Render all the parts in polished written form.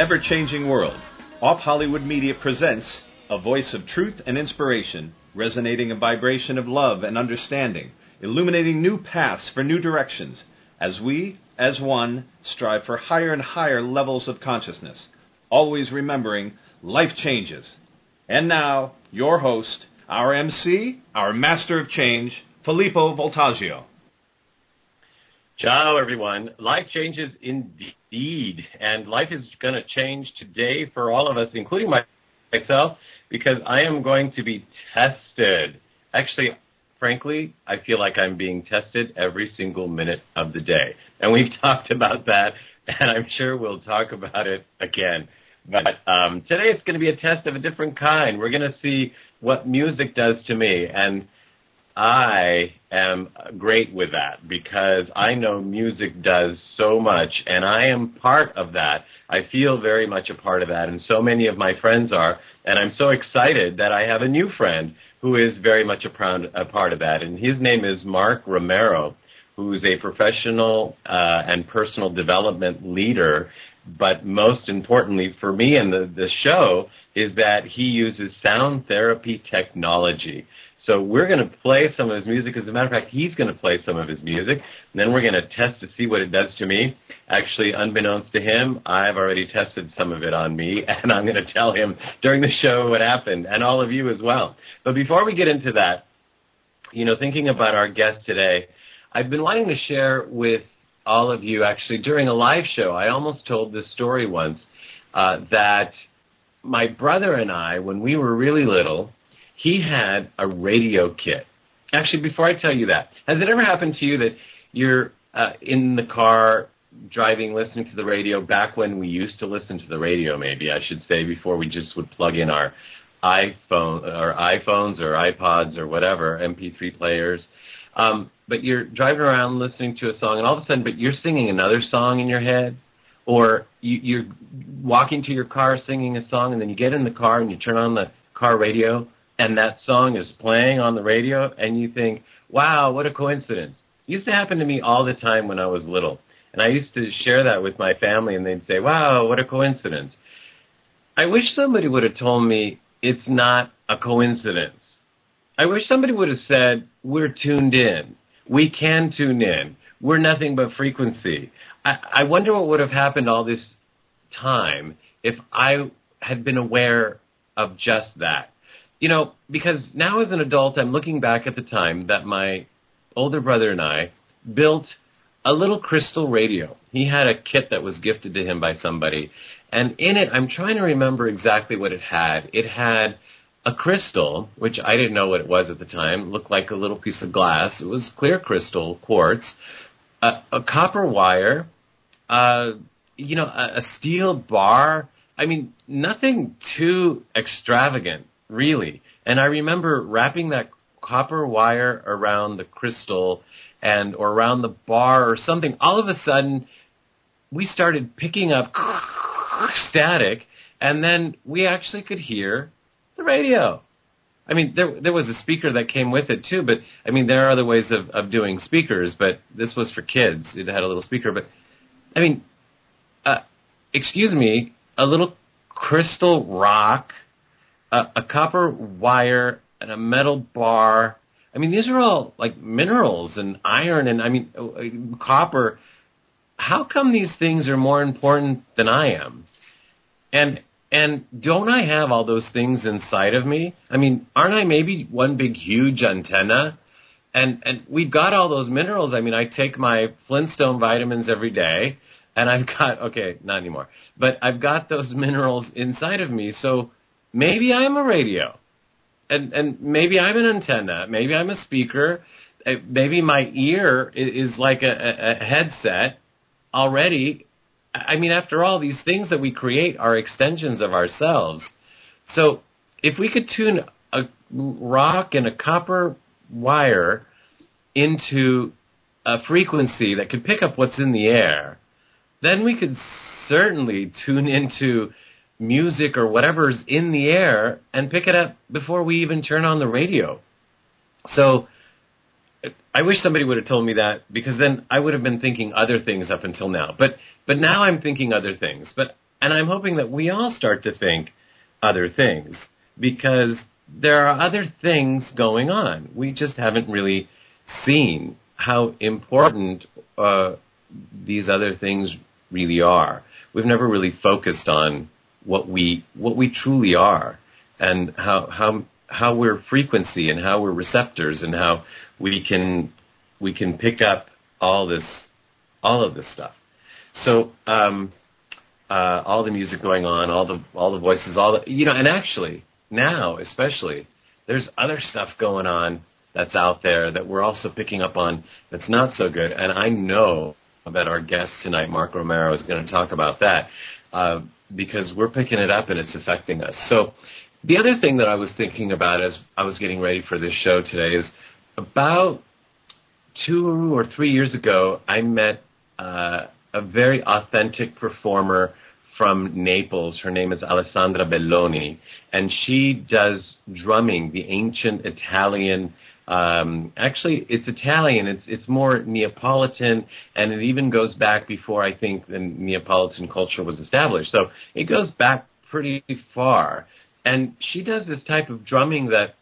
ever-changing world, Off Hollywood Media presents a voice of truth and inspiration, resonating a vibration of love and understanding, illuminating new paths for new directions, as we, as one, strive for higher and higher levels of consciousness, always remembering life changes. And now, your host, our MC, our master of change, Filippo Voltaggio. Ciao, everyone. Life changes indeed, and life is going to change today for all of us, including myself, because I am going to be tested. Actually, frankly, I feel like I'm being tested every single minute of the day, and we've talked about that, and I'm sure we'll talk about it again. But today it's going to be a test of a different kind. We're going to see what music does to me, and I am great with that because I know music does so much, and I am part of that. I feel very much a part of that, and so many of my friends are, and I'm so excited that I have a new friend who is very much a part of that, and his name is Mark Romero, who is a professional and personal development leader, but most importantly for me and the show is that he uses sound therapy technology. So we're going to play some of his music. As a matter of fact, he's going to play some of his music, and then we're going to test to see what it does to me. Actually, unbeknownst to him, I've already tested some of it on me, and I'm going to tell him during the show what happened, and all of you as well. But before we get into that, thinking about our guest today, I've been wanting to share with all of you, actually, during a live show. I almost told this story once, that my brother and I, when we were really little, he had a radio kit. Actually, before I tell you that, has it ever happened to you that you're in the car driving, listening to the radio, back when we used to listen to the radio, maybe I should say, before we just would plug in our iPhones or iPods or whatever, MP3 players. But you're driving around listening to a song, and all of a sudden, but you're singing another song in your head, or you're walking to your car singing a song, and then you get in the car and you turn on the car radio, and that song is playing on the radio, and you think, wow, what a coincidence. It used to happen to me all the time when I was little, and I used to share that with my family, and they'd say, wow, what a coincidence. I wish somebody would have told me it's not a coincidence. I wish somebody would have said, we're tuned in. We can tune in. We're nothing but frequency. I wonder what would have happened all this time if I had been aware of just that. Because now as an adult, I'm looking back at the time that my older brother and I built a little crystal radio. He had a kit that was gifted to him by somebody. And in it, I'm trying to remember exactly what it had. It had a crystal, which I didn't know what it was at the time. It looked like a little piece of glass. It was clear crystal, quartz, a copper wire, a steel bar. I mean, nothing too extravagant, really. And I remember wrapping that copper wire around the crystal or around the bar or something. All of a sudden, we started picking up static, and then we actually could hear the radio. I mean, there was a speaker that came with it too, but I mean, there are other ways of doing speakers, but this was for kids. It had a little speaker, but I mean, excuse me, a little crystal rock, a copper wire, and a metal bar. I mean, these are all like minerals and iron and copper. How come these things are more important than I am? And don't I have all those things inside of me? I mean, aren't I maybe one big, huge antenna? And we've got all those minerals. I mean, I take my Flintstone vitamins every day, and I've got, okay, not anymore, but I've got those minerals inside of me. So maybe I'm a radio, and maybe I'm an antenna. Maybe I'm a speaker. Maybe my ear is like a headset already. I mean, after all, these things that we create are extensions of ourselves. So if we could tune a rock and a copper wire into a frequency that could pick up what's in the air, then we could certainly tune into music or whatever's in the air and pick it up before we even turn on the radio. So I wish somebody would have told me that, because then I would have been thinking other things up until now. But now I'm thinking other things. But And I'm hoping that we all start to think other things, because there are other things going on. We just haven't really seen how important these other things really are. We've never really focused on what we truly are, and how we're frequency, and how we're receptors, and how we can pick up all of this stuff. So all the music going on, all the voices, and actually now especially there's other stuff going on that's out there that we're also picking up on that's not so good. And I know that our guest tonight, Mark Romero, is going to talk about that because we're picking it up and it's affecting us. So the other thing that I was thinking about as I was getting ready for this show today is about 2 or 3 years ago, I met a very authentic performer from Naples. Her name is Alessandra Belloni, and she does drumming, the ancient Italian. Actually, it's Italian. It's more Neapolitan, and it even goes back before I think the Neapolitan culture was established. So it goes back pretty far. And she does this type of drumming that,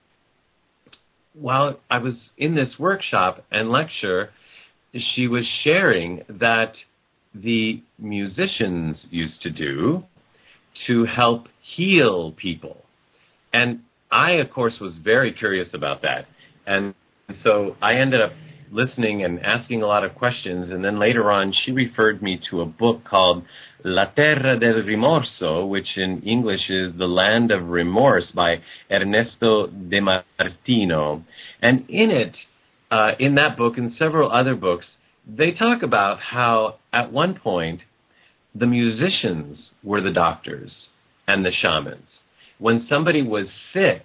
while I was in this workshop and lecture, she was sharing that the musicians used to do to help heal people. And I, of course, was very curious about that. And so I ended up listening and asking a lot of questions. And then later on, she referred me to a book called La Terra del Rimorso, which in English is The Land of Remorse by Ernesto De Martino. And in it, in that book and several other books, they talk about how at one point the musicians were the doctors and the shamans. When somebody was sick,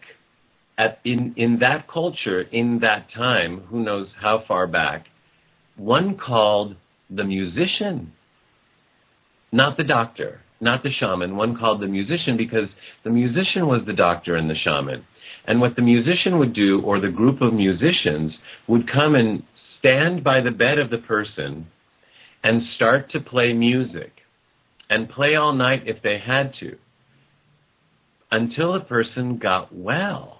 in that culture, in that time, who knows how far back, one called the musician, not the doctor, not the shaman. One called the musician because the musician was the doctor and the shaman. And what the musician would do, or the group of musicians, would come and stand by the bed of the person and start to play music, and play all night if they had to, until the person got well.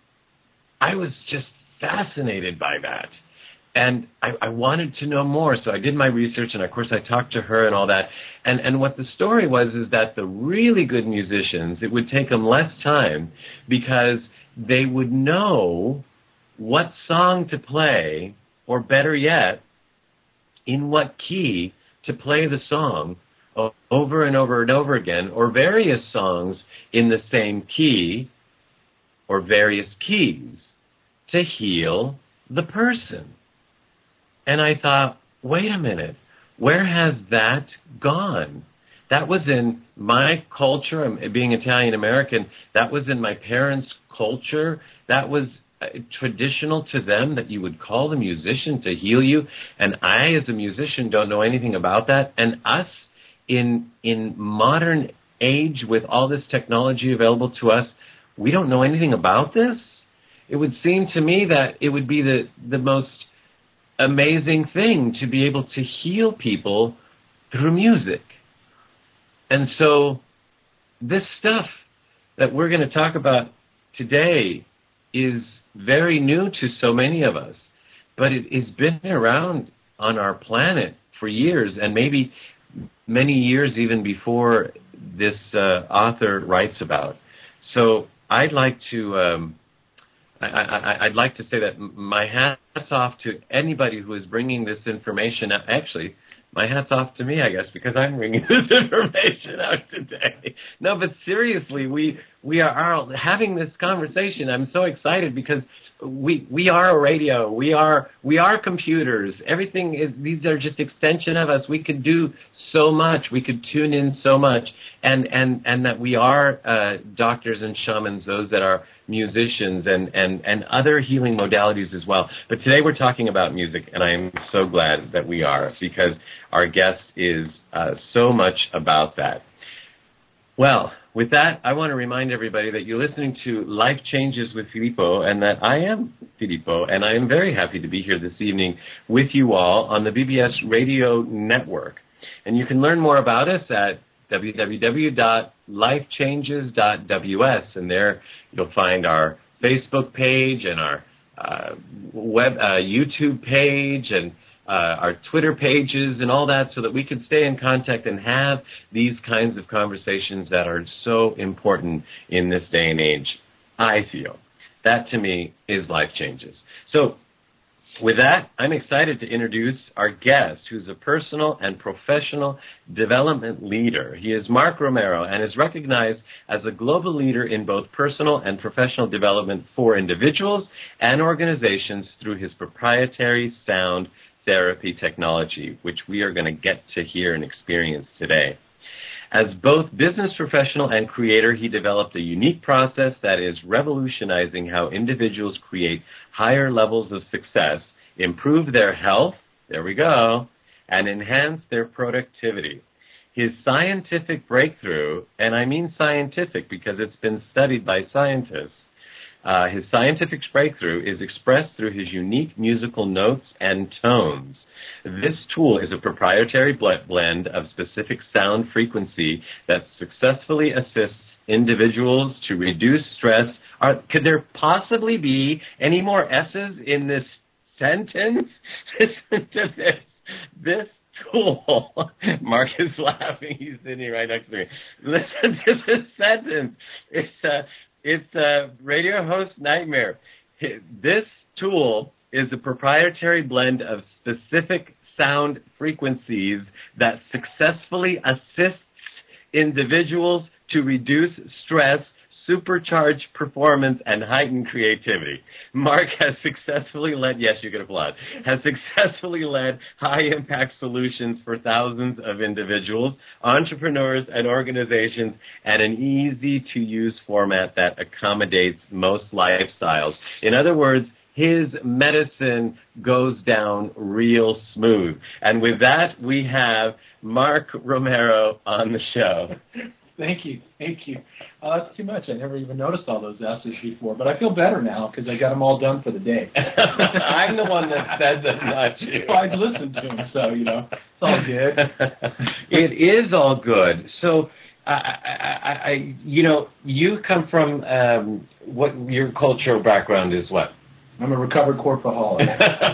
I was just fascinated by that. And I wanted to know more, so I did my research, and of course I talked to her and all that. And what the story was is that the really good musicians, it would take them less time because they would know what song to play, or better yet, in what key to play the song over and over and over again, or various songs in the same key or various keys to heal the person. And I thought, wait a minute, where has that gone? That was in my culture, being Italian-American, that was in my parents' culture. That was traditional to them, that you would call the musician to heal you. And I, as a musician, don't know anything about that. And us, in modern age, with all this technology available to us, we don't know anything about this? It would seem to me that it would be the most amazing thing to be able to heal people through music. And so this stuff that we're going to talk about today is very new to so many of us, but it has been around on our planet for years, and maybe many years even before this author writes about. So I'd like to I'd like to say that my hat's off to anybody who is bringing this information out. Actually, my hat's off to me, I guess, because I'm bringing this information out today. No, but seriously, we are having this conversation. I'm so excited because we are a radio. We are computers. Everything is, these are just extension of us. We could do so much. We could tune in so much, and that we are doctors and shamans, those that are musicians and other healing modalities as well. But today we're talking about music, and I am so glad that we are, because our guest is so much about that. Well, with that, I want to remind everybody that you're listening to Life Changes with Filippo, and that I am Filippo, and I am very happy to be here this evening with you all on the BBS Radio Network. And you can learn more about us at www.lifechanges.ws, and there you'll find our Facebook page and our YouTube page and our Twitter pages and all that, so that we can stay in contact and have these kinds of conversations that are so important in this day and age. I feel that, to me, is Life Changes. So with that, I'm excited to introduce our guest, who's a personal and professional development leader. He is Mark Romero and is recognized as a global leader in both personal and professional development for individuals and organizations through his proprietary sound therapy technology, which we are going to get to hear and experience today. As both business professional and creator, he developed a unique process that is revolutionizing how individuals create higher levels of success, improve their health, there we go, and enhance their productivity. His scientific breakthrough, and I mean scientific because it's been studied by scientists, his scientific breakthrough is expressed through his unique musical notes and tones. This tool is a proprietary blend of specific sound frequency that successfully assists individuals to reduce stress. Could there possibly be any more S's in this sentence? Listen to this. This tool. Mark is laughing. He's sitting right next to me. Listen to this sentence. It's a radio host nightmare. This tool is a proprietary blend of specific sound frequencies that successfully assists individuals to reduce stress, supercharge performance, and heighten creativity. Mark has successfully led, yes, you can applaud, has successfully led high-impact solutions for thousands of individuals, entrepreneurs, and organizations at an easy-to-use format that accommodates most lifestyles. In other words, his medicine goes down real smooth. And with that, we have Mark Romero on the show. Thank you. That's too much. I never even noticed all those S's before, but I feel better now because I got them all done for the day. I'm the one that said that, not you. Well, I'd listened to him, so, it's all good. It is all good. So, you come from, what your cultural background is what? I'm a recovered corpoholic.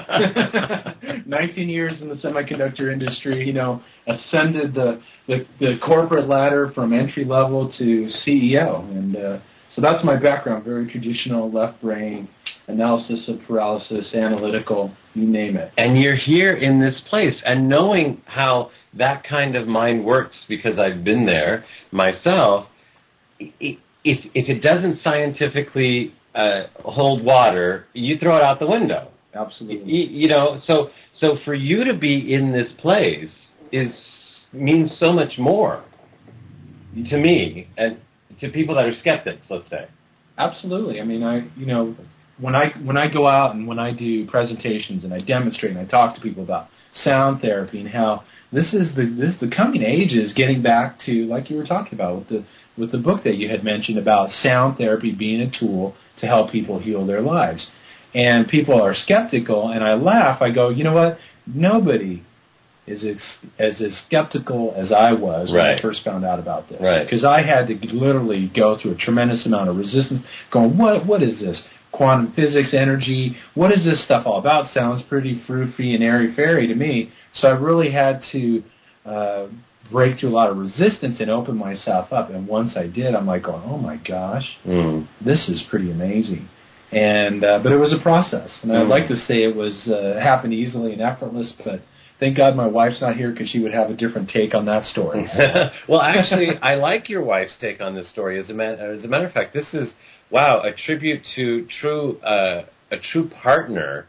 19 years in the semiconductor industry, ascended the corporate ladder from entry level to CEO. And so that's my background, very traditional left brain, analysis of paralysis, analytical, you name it. And you're here in this place. And knowing how that kind of mind works, because I've been there myself, if it doesn't scientifically hold water, you throw it out the window. Absolutely. So for you to be in this place means so much more to me and to people that are skeptics, let's say. Absolutely. I mean, when I go out and when I do presentations and I demonstrate and I talk to people about sound therapy and how this is the coming age is getting back to, like you were talking about with the book that you had mentioned about sound therapy being a tool to help people heal their lives. And people are skeptical, and I laugh. I go, you know what? Nobody is as skeptical as I was when I first found out about this. Right. Because I had to literally go through a tremendous amount of resistance, going, what is this? Quantum physics, energy, what is this stuff all about? Sounds pretty frou-frou and airy-fairy to me. So I really had to break through a lot of resistance and open myself up. And once I did, I'm like, oh my gosh, this is pretty amazing. And but it was a process, and I'd like to say it was happened easily and effortless, but thank God my wife's not here because she would have a different take on that story. Well, actually, I like your wife's take on this story. As a matter of fact, this is a tribute to a true partner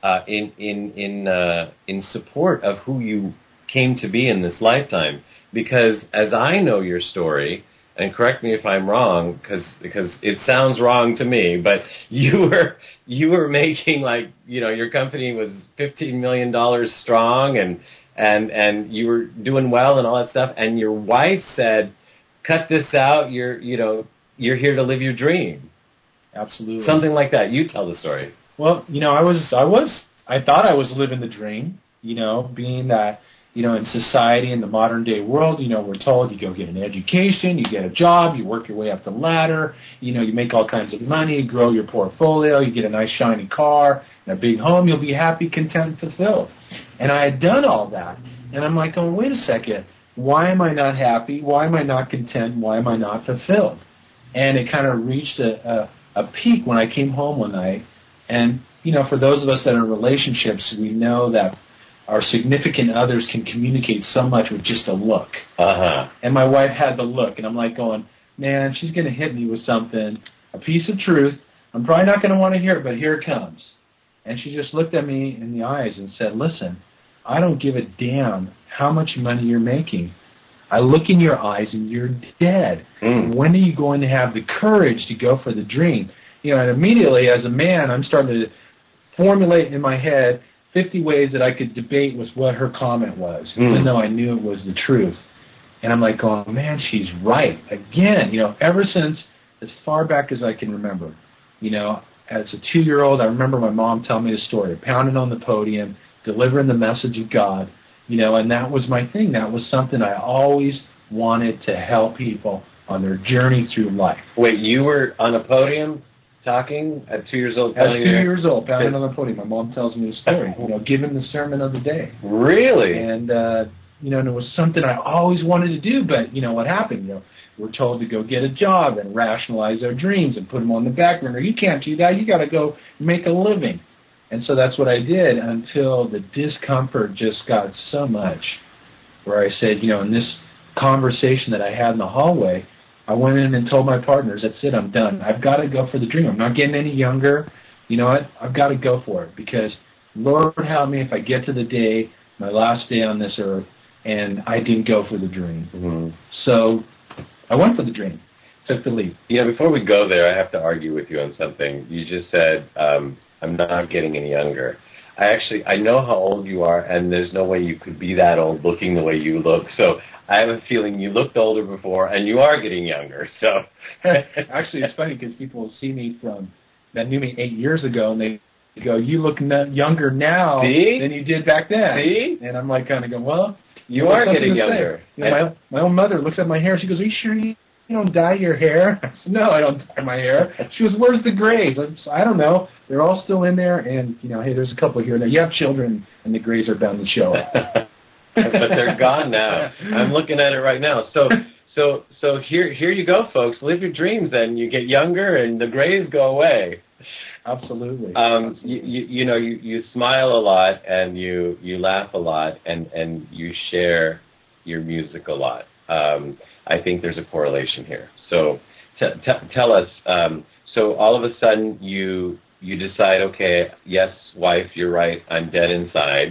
in support of who you came to be in this lifetime. Because as I know your story, and correct me if I'm wrong, because it sounds wrong to me, but you were making your company was $15 million strong, and you were doing well and all that stuff, and your wife said, "Cut this out. You're here to live your dream." Absolutely. Something like that. You tell the story. Well, I thought I was living the dream, being that, in society, in the modern day world, we're told you go get an education, you get a job, you work your way up the ladder, you make all kinds of money, you grow your portfolio, you get a nice shiny car and a big home, you'll be happy, content, fulfilled. And I had done all that. And I'm like, oh, wait a second. Why am I not happy? Why am I not content? Why am I not fulfilled? And it kind of reached a peak when I came home one night. And, for those of us that are in relationships, we know that our significant others can communicate so much with just a look. Uh-huh. And my wife had the look, and I'm like going, man, she's going to hit me with something, a piece of truth. I'm probably not going to want to hear it, but here it comes. And she just looked at me in the eyes and said, listen, I don't give a damn how much money you're making. I look in your eyes and you're dead. When are you going to have the courage to go for the dream? And immediately as a man, I'm starting to formulate in my head 50 ways that I could debate with what her comment was, even though I knew it was the truth. And I'm like, oh, man, she's right. Again, ever since as far back as I can remember, as a 2-year-old, I remember my mom telling me the story, pounding on the podium, delivering the message of God, and that was my thing. That was something I always wanted to help people on their journey through life. Wait, you were on a podium talking at 2 years old? At 2 years old, pounding on the podium. My mom tells me the story, giving the sermon of the day. Really? And, and it was something I always wanted to do, but, what happened? We're told to go get a job and rationalize our dreams and put them on the back burner. You can't do that. You got to go make a living. And so that's what I did until the discomfort just got so much where I said, in this conversation that I had in the hallway, I went in and told my partners, that's it, I'm done. I've got to go for the dream. I'm not getting any younger. You know what? I've got to go for it because Lord help me if I get to the day, my last day on this earth, and I didn't go for the dream. Mm-hmm. So I went for the dream, took the leap. Before we go there, I have to argue with you on something. You just said, I'm not getting any younger. I know how old you are, and there's no way you could be that old looking the way you look. So I have a feeling you looked older before, and you are getting younger. So actually, it's funny because people see me that knew me 8 years ago, and they go, "You look younger now than you did back then." See? And I'm like, kind of going, "Well, you are getting younger." My own mother looks at my hair. She goes, "Are you sure you don't dye your hair?" I said, "No, I don't dye my hair." She goes, "Where's the grays?" I don't know. They're all still in there, and hey, there's a couple here. Now you have children, and the grays are bound to show up. But they're gone now. I'm looking at it right now. So here you go, folks. Live your dreams, and you get younger, and the grays go away. Absolutely. You smile a lot, and you laugh a lot, and you share your music a lot. I think there's a correlation here. So tell us. So all of a sudden you decide, okay, yes, wife, you're right. I'm dead inside.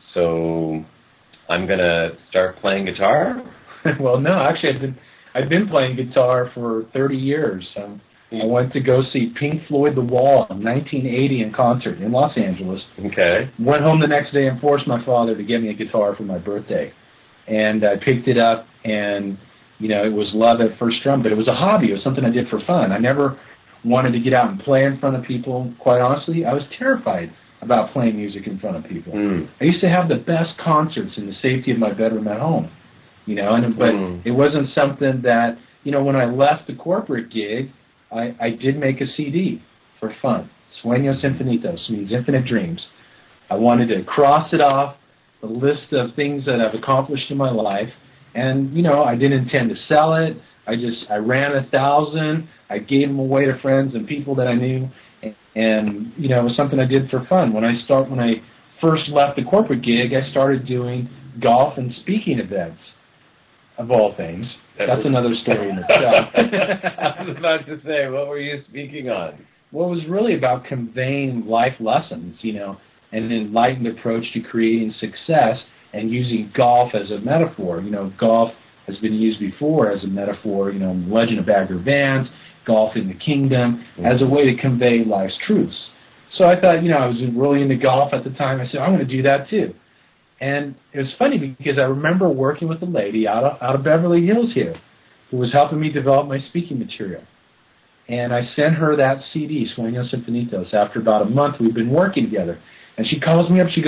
So I'm gonna start playing guitar. Well, no, actually, I've been playing guitar for 30 years. I went to go see Pink Floyd The Wall in 1980 in concert in Los Angeles. Okay. Went home the next day and forced my father to get me a guitar for my birthday. And I picked it up, and, it was love at first drum, but it was a hobby. It was something I did for fun. I never wanted to get out and play in front of people. Quite honestly, I was terrified about playing music in front of people. I used to have the best concerts in the safety of my bedroom at home, but it wasn't something that, when I left the corporate gig, I did make a CD for fun. Sueños Infinitos means infinite dreams. I wanted to cross it off the list of things that I've accomplished in my life, and, I didn't intend to sell it. I ran 1,000. I gave them away to friends and people that I knew, and, it was something I did for fun. When I first left the corporate gig, I started doing golf and speaking events, of all things. That's another story in itself. I was about to say, what were you speaking on? Well, it was really about conveying life lessons, and an enlightened approach to creating success and using golf as a metaphor. Golf has been used before as a metaphor, Legend of Bagger Vance, Golf in the Kingdom, as a way to convey life's truths. So I thought, I was really into golf at the time. I said, I'm going to do that too. And it was funny because I remember working with a lady out of Beverly Hills here who was helping me develop my speaking material. And I sent her that CD, Sueños Infinitos. After about a month, we'd been working together. And she calls me up. She goes,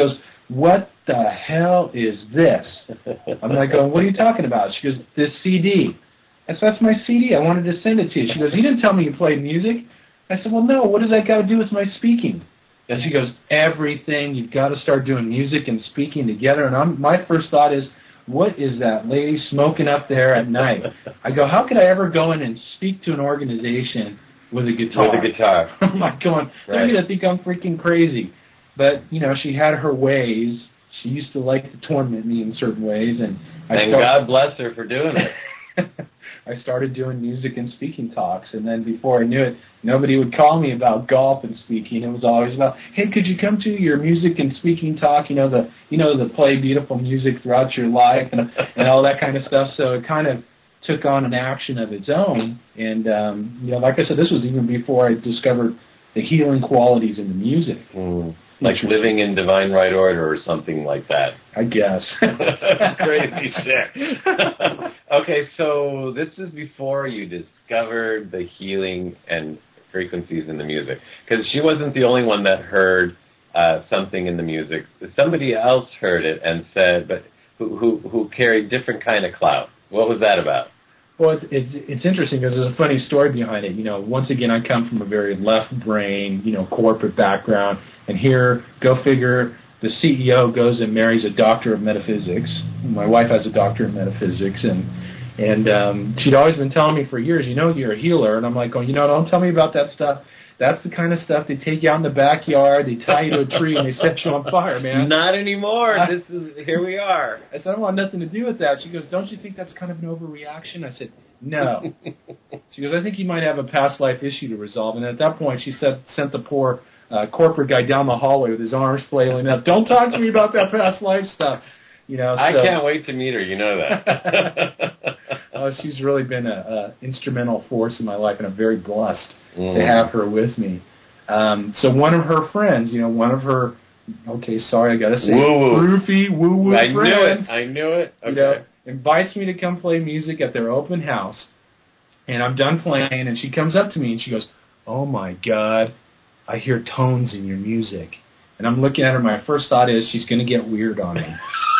what the hell is this? I'm like, going, what are you talking about? She goes, this CD. I said, that's my CD. I wanted to send it to you. She goes, you didn't tell me you played music. I said, well, no, what does that got to do with my speaking? And she goes, everything. You've got to start doing music and speaking together. And my first thought is, what is that lady smoking up there at night? I go, how could I ever go in and speak to an organization with a guitar? With a guitar. I'm like going, they're going to think I'm freaking crazy. But, she had her ways. She used to like to torment me in certain ways. And God bless her for doing it. I started doing music and speaking talks, and then before I knew it, nobody would call me about golf and speaking. It was always about, hey, could you come to your music and speaking talk? The play beautiful music throughout your life and all that kind of stuff. So it kind of took on an action of its own. And like I said, this was even before I discovered the healing qualities in the music. Like living in divine right order or something like that. I guess. Crazy shit. Okay, so this is before you discovered the healing and frequencies in the music. Because she wasn't the only one that heard something in the music. Somebody else heard it and said, but who carried different kind of clout. What was that about? Well, it's interesting because there's a funny story behind it. Once again, I come from a very left brain, corporate background. And here, go figure, the CEO goes and marries a doctor of metaphysics. My wife has a doctor of metaphysics. And she'd always been telling me for years, you're a healer. And I'm like, don't tell me about that stuff. That's the kind of stuff they take you out in the backyard, they tie you to a tree, and they set you on fire, man. Not anymore. Here we are. I said, I don't want nothing to do with that. She goes, don't you think that's kind of an overreaction? I said, no. She goes, I think you might have a past life issue to resolve. And at that point, she sent the poor corporate guy down the hallway with his arms flailing up. Don't talk to me about that past life stuff. I can't wait to meet her. You know that. She's really been an instrumental force in my life, and I'm very blessed to have her with me. So one of her friends, one of her, okay, sorry, I got to say, roofy, woo-woo friends. I knew it. Okay. Invites me to come play music at their open house, and I'm done playing, and she comes up to me, and she goes, oh, my God, I hear tones in your music. And I'm looking at her, my first thought is she's going to get weird on me.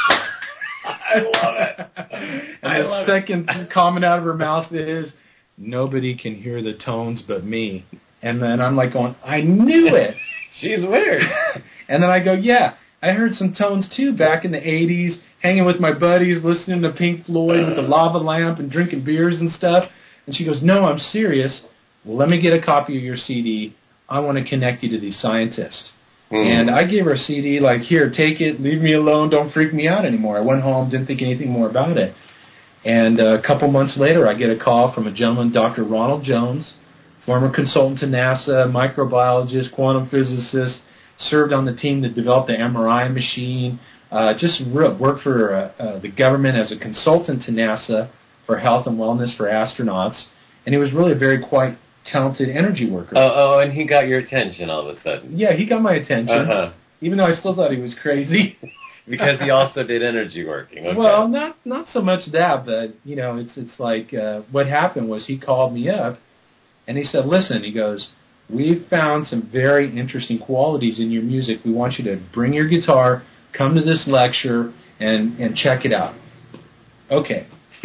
I love it. And the second comment out of her mouth is, nobody can hear the tones but me. And then I'm like going, I knew it. She's weird. And then I go, yeah, I heard some tones too back in the 80s, hanging with my buddies, listening to Pink Floyd with the lava lamp and drinking beers and stuff. And she goes, no, I'm serious. Well, let me get a copy of your CD. I want to connect you to these scientists. And I gave her a CD, like, here, take it, leave me alone, don't freak me out anymore. I went home, didn't think anything more about it. And a couple months later, I get a call from a gentleman, Dr. Ronald Jones, former consultant to NASA, microbiologist, quantum physicist, served on the team that developed the MRI machine, worked for the government as a consultant to NASA for health and wellness for astronauts. And he was really a very quite talented energy worker. And he got your attention all of a sudden. Yeah, he got my attention, even though I still thought he was crazy. Because he also did energy working. Okay. Well, not so much that, but it's like what happened was he called me up, and he said, "Listen," he goes, "we've found some very interesting qualities in your music. We want you to bring your guitar, come to this lecture, and check it out." Okay,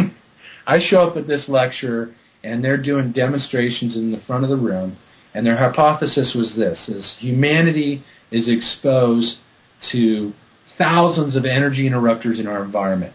I show up at this lecture. And they're doing demonstrations in the front of the room, and their hypothesis was this, is humanity is exposed to thousands of energy interrupters in our environment.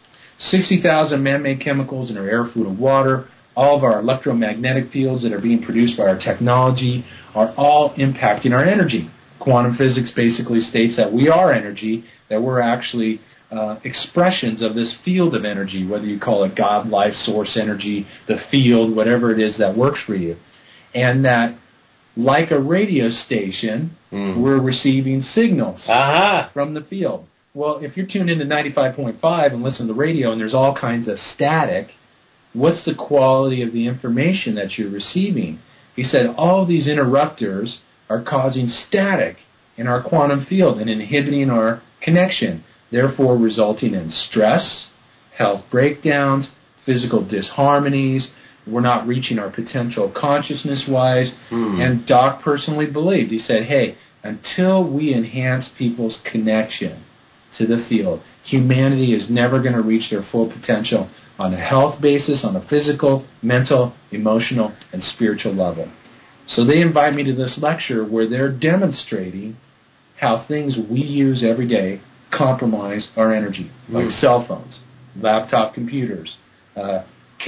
60,000 man-made chemicals in our air, food, and water, all of our electromagnetic fields that are being produced by our technology are all impacting our energy. Quantum physics basically states that we are energy, that we're actually expressions of this field of energy, whether you call it God, life, source energy, the field, whatever it is that works for you. And that, like a radio station, we're receiving signals from the field. Well, if you're tuned into 95.5 and listen to the radio and there's all kinds of static, what's the quality of the information that you're receiving? He said all these interrupters are causing static in our quantum field and inhibiting our connection, therefore resulting in stress, health breakdowns, physical disharmonies. We're not reaching our potential consciousness-wise. And Doc personally believed, he said, hey, until we enhance people's connection to the field. Humanity is never going to reach their full potential on a health basis, on a physical, mental, emotional, and spiritual level. So they invite me to this lecture where they're demonstrating how things we use every day compromise our energy, like cell phones, laptop computers, a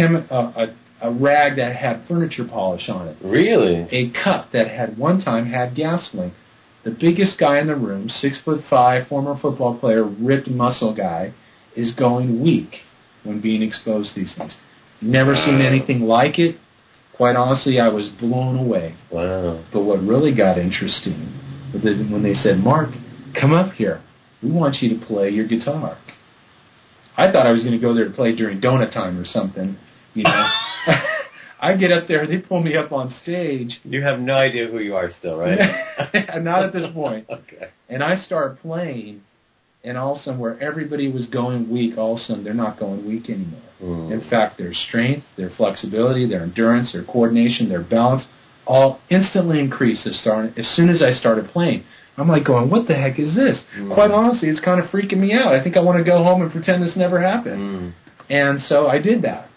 rag that had furniture polish on it. Really? A cup that had one time had gasoline. The biggest guy in the room, 6'5", former football player, ripped muscle guy, is going weak when being exposed to these things. Never seen anything like it. Quite honestly, I was blown away. Wow. But what really got interesting was when they said, Mark, come up here. We want you to play your guitar. I thought I was going to go there to play during donut time or something. You know, I get up there, they pull me up on stage. You have no idea who you are still, right? Not at this point. Okay. And I start playing, and all of a sudden, where everybody was going weak, all of a sudden, they're not going weak anymore. In fact, their strength, their flexibility, their endurance, their coordination, their balance, all instantly increased as soon as I started playing. I'm like going, what the heck is this? Quite honestly, it's kind of freaking me out. I think I want to go home and pretend this never happened. And so I did that.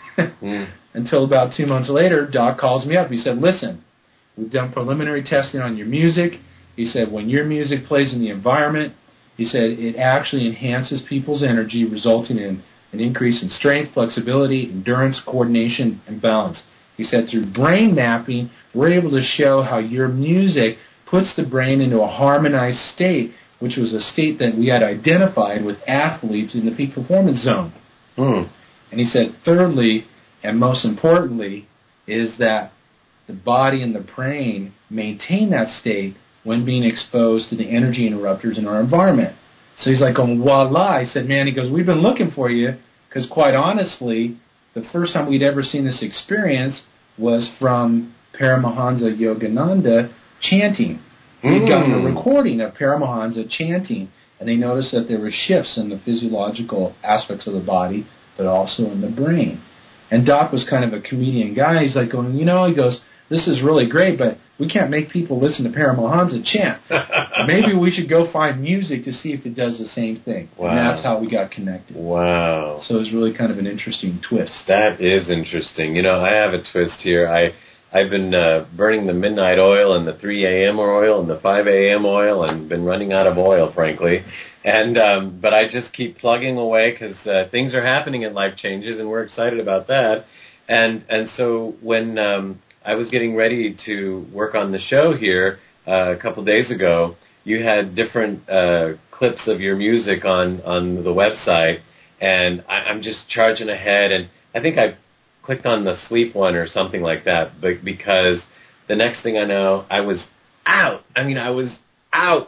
Until about 2 months later, Doc calls me up. He said, listen, we've done preliminary testing on your music. He said, when your music plays in the environment, he said, it actually enhances people's energy, resulting in an increase in strength, flexibility, endurance, coordination, and balance. He said, through brain mapping, we're able to show how your music puts the brain into a harmonized state, which was a state that we had identified with athletes in the peak performance zone. And he said, thirdly, and most importantly, is that the body and the brain maintain that state when being exposed to the energy interrupters in our environment. So he's like, voila. I said, man, he goes, we've been looking for you, because quite honestly, the first time we'd ever seen this experience was from Paramahansa Yogananda chanting. We'd gotten a recording of Paramahansa chanting, and they noticed that there were shifts in the physiological aspects of the body, but also in the brain. And Doc was kind of a comedian guy. He's like going, he goes, this is really great, but we can't make people listen to Paramahansa chant. Maybe we should go find music to see if it does the same thing. Wow. And that's how we got connected. Wow. So it was really kind of an interesting twist. That is interesting. I have a twist here. I've been burning the midnight oil and the 3 a.m. oil and the 5 a.m. oil and been running out of oil, frankly. And but I just keep plugging away because things are happening at Life Changes, and we're excited about that. And so when I was getting ready to work on the show here a couple days ago, you had different clips of your music on the website, and I'm just charging ahead, and I think I clicked on the sleep one or something like that, but because the next thing I know, I was out. I was out.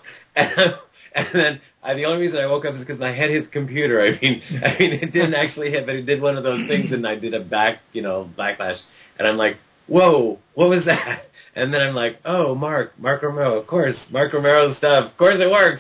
And then the only reason I woke up is because my head hit the computer. I mean, it didn't actually hit, but it did one of those things, and I did a backlash. And I'm like, whoa, what was that? And then I'm like, oh, Mark Romero, of course, Mark Romero's stuff. Of course it works.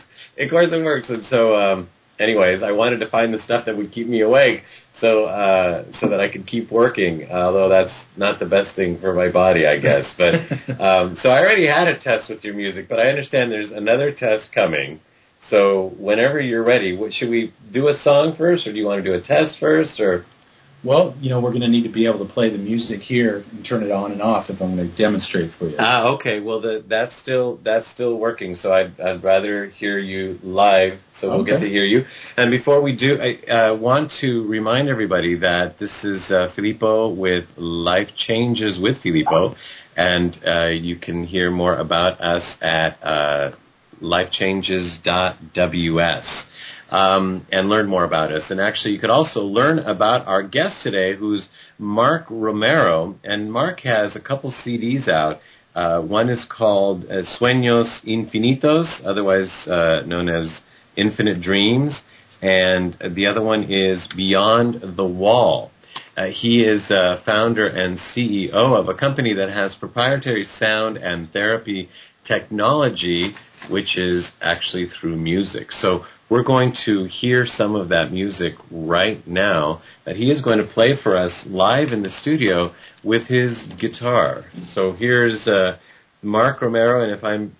And so, anyways, I wanted to find the stuff that would keep me awake so that I could keep working, although that's not the best thing for my body, I guess. But so I already had a test with your music, but I understand there's another test coming. So whenever you're ready, should we do a song first, or do you want to do a test first, or? Well, we're going to need to be able to play the music here and turn it on and off if I'm going to demonstrate for you. Okay. Well, that's still working. So I'd rather hear you live, so we'll get to hear you. And before we do, I want to remind everybody that this is Filippo with Life Changes with Filippo, and you can hear more about us at lifechanges.ws. And learn more about us. And actually, you could also learn about our guest today, who's Mark Romero. And Mark has a couple CDs out. One is called Sueños Infinitos, otherwise known as Infinite Dreams. And the other one is Beyond the Wall. He is founder and CEO of a company that has proprietary sound and therapy technology, which is actually through music. So we're going to hear some of that music right now that he is going to play for us live in the studio with his guitar. So here's Mark Romero, and if I'm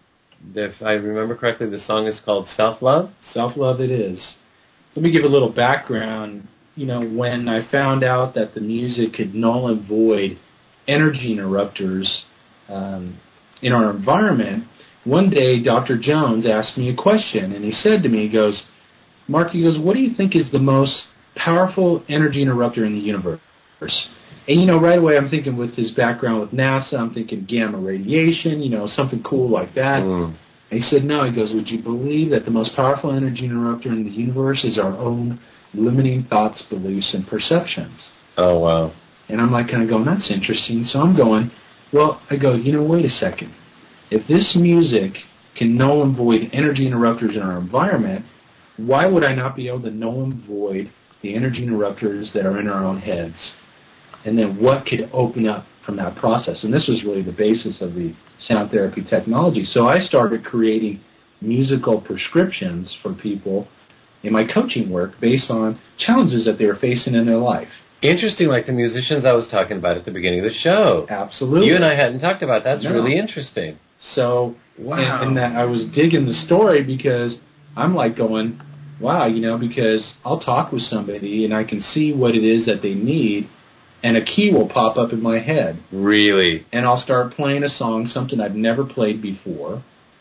If I remember correctly, the song is called Self-Love? Self-Love it is. Let me give a little background. You know, when I found out that the music could null and void energy interrupters in our environment, one day Dr. Jones asked me a question, and he said to me, he goes, Mark, he goes, what do you think is the most powerful energy interrupter in the universe? And, you know, right away I'm thinking with his background with NASA, I'm thinking gamma radiation, you know, something cool like that. And he said, no, he goes, would you believe that the most powerful energy interrupter in the universe is our own limiting thoughts, beliefs, and perceptions? Oh, wow. And I'm like kind of going, that's interesting. So I'm going, well, I go, you know, wait a second. If this music can null and void energy interrupters in our environment, why would I not be able to null and void the energy interrupters that are in our own heads? And then what could open up from that process? And this was really the basis of the sound therapy technology. So I started creating musical prescriptions for people in my coaching work based on challenges that they were facing in their life. Interesting, like the musicians I was talking about at the beginning of the show. Absolutely. You and I hadn't talked about that. That's No. really interesting. So, Wow. and that I was digging the story because I'm like going, wow, you know, because I'll talk with somebody and I can see what it is that they need, and a key will pop up in my head. Really? And I'll start playing a song, something I've never played before,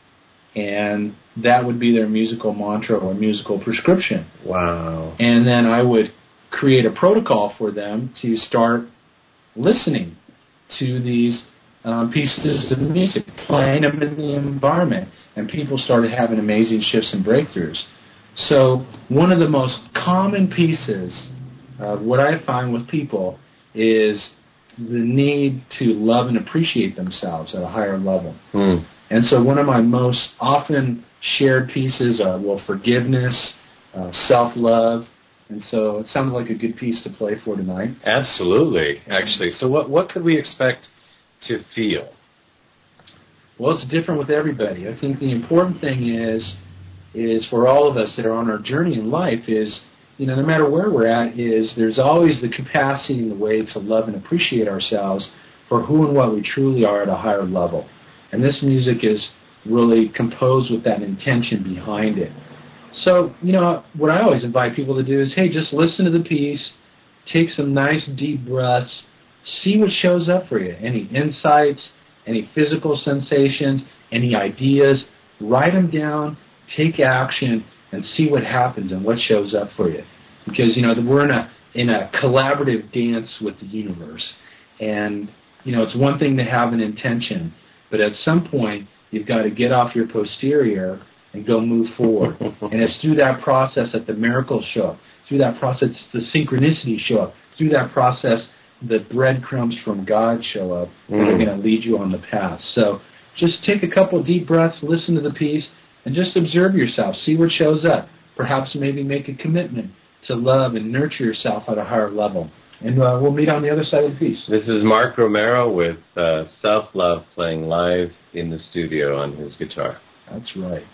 and that would be their musical mantra or musical prescription. Wow. And then I would create a protocol for them to start listening to these pieces of music, playing them in the environment, and people started having amazing shifts and breakthroughs. So one of the most common pieces of what I find with people is the need to love and appreciate themselves at a higher level. And so one of my most often shared pieces are, forgiveness, self-love. And so it sounded like a good piece to play for tonight. Absolutely, actually. So what could we expect to feel? Well, it's different with everybody. I think the important thing is for all of us that are on our journey in life is, you know, no matter where we're at, is there's always the capacity and the way to love and appreciate ourselves for who and what we truly are at a higher level. And this music is really composed with that intention behind it. So, you know, what I always invite people to do is, hey, just listen to the piece, take some nice deep breaths, see what shows up for you. Any insights, any physical sensations, any ideas, write them down, take action, and see what happens and what shows up for you. Because, you know, we're in a collaborative dance with the universe. And, you know, it's one thing to have an intention, but at some point, you've got to get off your posterior and go move forward. And it's through that process that the miracles show up. Through that process, the synchronicity show up. Through that process, the breadcrumbs from God show up that are going to lead you on the path. So just take a couple of deep breaths, listen to the piece, and just observe yourself. See what shows up. Perhaps maybe make a commitment to love and nurture yourself at a higher level. And we'll meet on the other side of the piece. This is Mark Romero with Self-Love playing live in the studio on his guitar. That's right.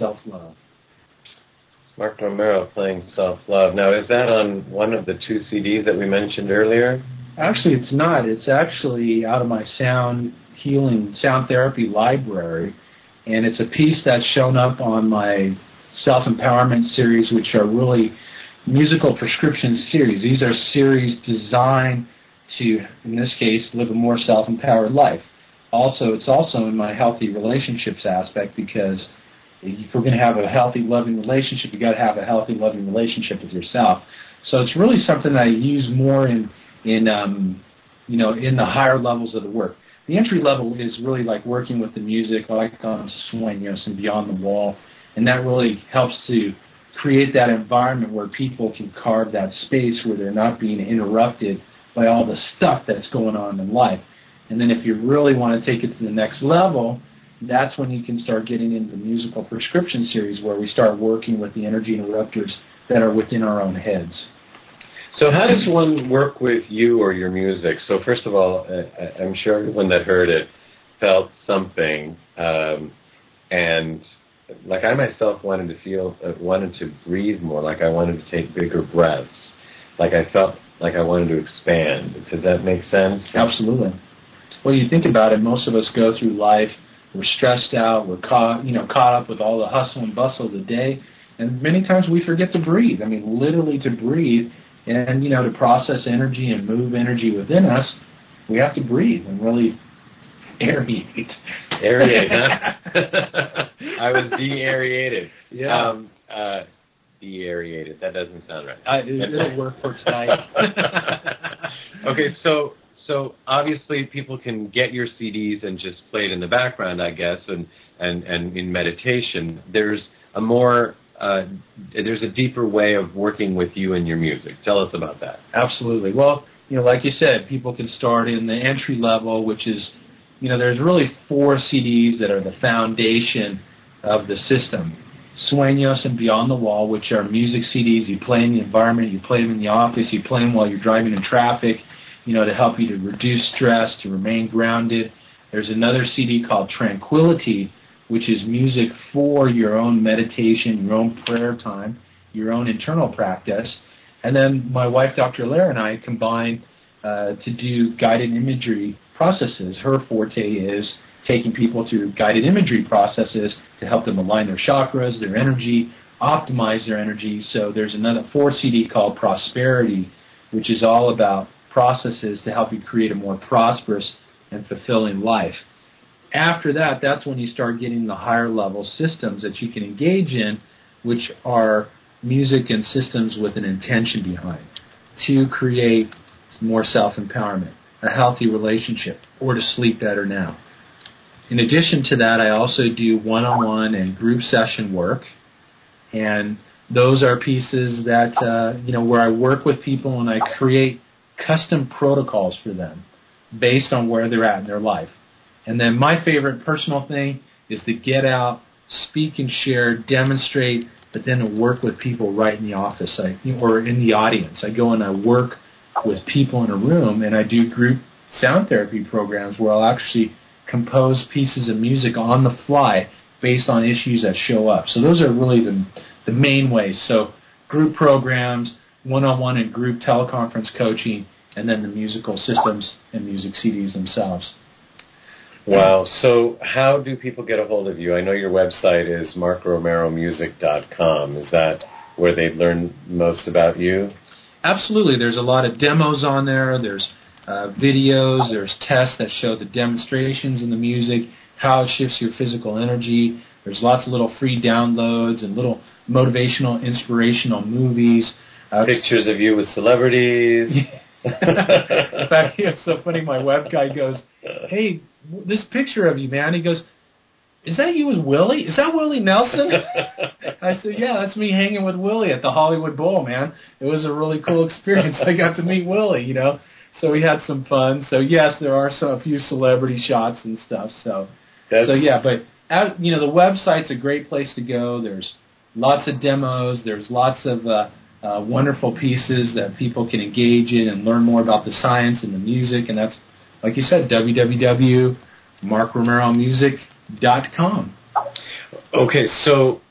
self-love. Mark Romero playing Self-Love. Now, is that on one of the 2 CDs that we mentioned earlier? Actually, it's not. It's actually out of my sound therapy library, and it's a piece that's shown up on my self-empowerment series, which are really musical prescription series. These are series designed to, in this case, live a more self-empowered life. Also, it's also in my healthy relationships aspect, because if we're going to have a healthy, loving relationship, you've got to have a healthy, loving relationship with yourself. So it's really something that I use more in the higher levels of the work. The entry level is really like working with the music, like on Sueños and Beyond the Wall, and that really helps to create that environment where people can carve that space where they're not being interrupted by all the stuff that's going on in life. And then if you really want to take it to the next level, that's when you can start getting into the musical prescription series, where we start working with the energy interrupters that are within our own heads. So how does one work with you or your music? So first of all, I'm sure everyone that heard it felt something, and like I myself wanted to breathe more, like I wanted to take bigger breaths, like I felt like I wanted to expand. Does that make sense? Absolutely. Well, you think about it, most of us go through life, we're stressed out, we're caught up with all the hustle and bustle of the day, and many times we forget to breathe. I mean, literally to breathe, and, to process energy and move energy within us, we have to breathe and really aerate. Aerate, huh? I was de-aerated. Yeah. De-aerated. That doesn't sound right. It'll work for tonight. Okay, so obviously people can get your CDs and just play it in the background, I guess, and in meditation. There's a deeper way of working with you and your music. Tell us about that. Absolutely. Well, like you said, people can start in the entry level, which is, there's really 4 CDs that are the foundation of the system. Sueños and Beyond the Wall, which are music CDs. You play in the environment, you play them in the office, you play them while you're driving in traffic, to help you to reduce stress, to remain grounded. There's another CD called Tranquility, which is music for your own meditation, your own prayer time, your own internal practice. And then my wife, Dr. Lara, and I combine to do guided imagery processes. Her forte is taking people through guided imagery processes to help them align their chakras, their energy, optimize their energy. So there's another 4 CD called Prosperity, which is all about processes to help you create a more prosperous and fulfilling life. After that, that's when you start getting the higher level systems that you can engage in, which are music and systems with an intention behind, to create more self-empowerment, a healthy relationship, or to sleep better now. In addition to that, I also do one-on-one and group session work, and those are pieces that, where I work with people and I create custom protocols for them based on where they're at in their life. And then my favorite personal thing is to get out, speak and share, demonstrate, but then to work with people right in the office or in the audience. I go and I work with people in a room, and I do group sound therapy programs where I'll actually compose pieces of music on the fly based on issues that show up. So those are really the main ways. So group programs, one-on-one and group teleconference coaching, and then the musical systems and music CDs themselves. Wow. So how do people get a hold of you? I know your website is markromeromusic.com. Is that where they'd learn most about you? Absolutely. There's a lot of demos on there. There's videos. There's tests that show the demonstrations in the music, how it shifts your physical energy. There's lots of little free downloads and little motivational, inspirational movies. Pictures of you with celebrities. In fact, it's so funny. My web guy goes, "Hey, this picture of you, man." He goes, "Is that you with Willie? Is that Willie Nelson?" I said, "Yeah, that's me hanging with Willie at the Hollywood Bowl, man. It was a really cool experience. I got to meet Willie, So we had some fun. So yes, there are a few celebrity shots and stuff. But the website's a great place to go. There's lots of demos. There's lots of wonderful pieces that people can engage in and learn more about the science and the music. And that's, like you said, www.markromeromusic.com. Okay, so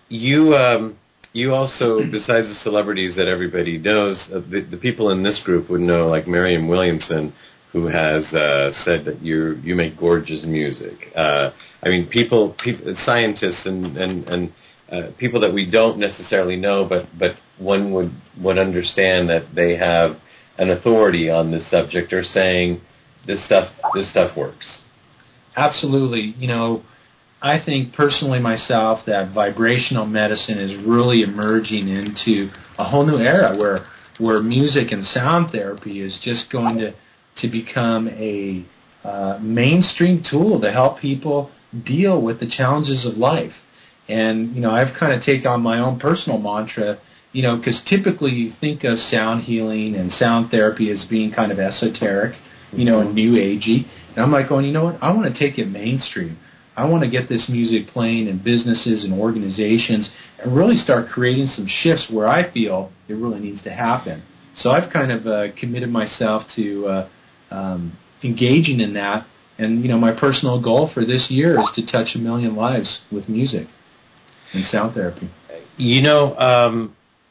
you also, besides the celebrities that everybody knows, the people in this group would know, like Marianne Williamson, who has said that you make gorgeous music. I mean, people, scientists and people that we don't necessarily know, but one would understand that they have an authority on this subject, are saying this stuff works. Absolutely. You know, I think personally myself that vibrational medicine is really emerging into a whole new era where music and sound therapy is just going to become a mainstream tool to help people deal with the challenges of life. And, you know, I've kind of taken on my own personal mantra, you know, because typically you think of sound healing and sound therapy as being kind of esoteric, you know, and new agey. And I'm like going, you know what, I want to take it mainstream. I want to get this music playing in businesses and organizations and really start creating some shifts where I feel it really needs to happen. So I've kind of committed myself to engaging in that. And, you know, my personal goal for this year is to touch 1 million lives with music and sound therapy. You know,